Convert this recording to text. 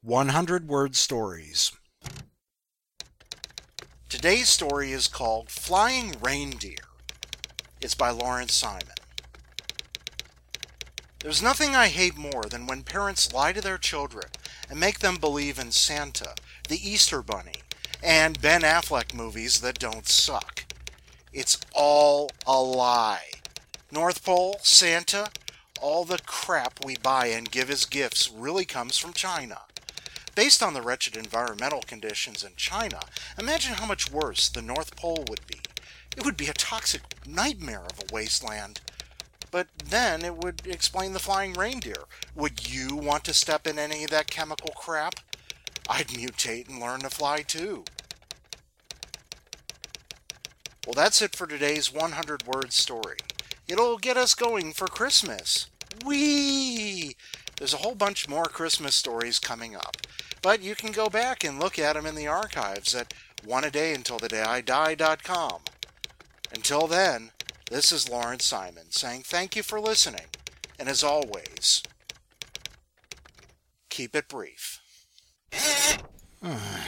100 Word Stories. Today's story is called Flying Reindeer. It's by Lawrence Simon. There's nothing I hate more than when parents lie to their children and make them believe in Santa, the Easter Bunny, and Ben Affleck movies that don't suck. It's all a lie. North Pole, Santa, all the crap we buy and give as gifts really comes from China. Based on the wretched environmental conditions in China, imagine how much worse the North Pole would be. It would be a toxic nightmare of a wasteland. But then it would explain the flying reindeer. Would you want to step in any of that chemical crap? I'd mutate and learn to fly too. Well, that's it for today's 100-word story. It'll get us going for Christmas. Whee! There's a whole bunch more Christmas stories coming up. But you can go back and look at them in the archives at oneadayuntilthedayidie.com. Until then, this is Lawrence Simon saying thank you for listening. And as always, keep it brief.